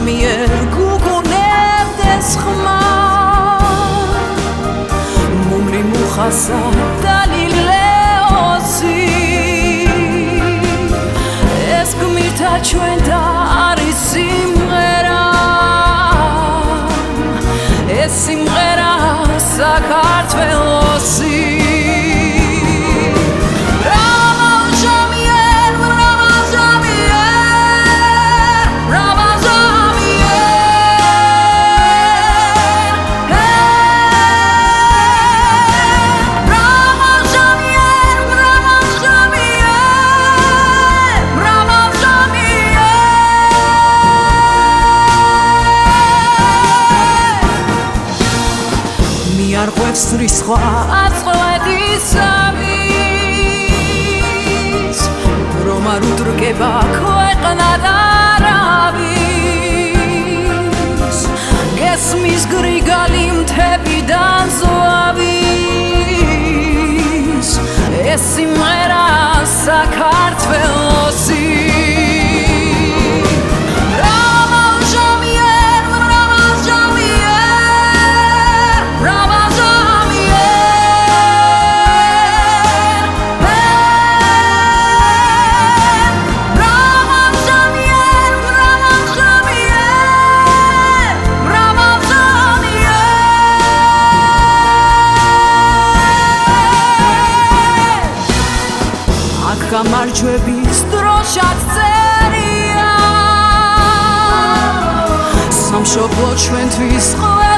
ჟამიერ გუგუნებდეს ხმა მუმრი მუხასა დალილეოსი ეს გმირთა ჩვენ და არის სიმღერა ეს სიმღერა საქართველოსი არღვევს რისხვა აწყვეტისავის რომ არ უდრკება ქვეყნა და არავის გესმის გრიგალი მთებიდან ზღვის ეს სიმღერა საქართველოსი გამარჯვების დროშაც წერია სამშობლო ჩვენთვის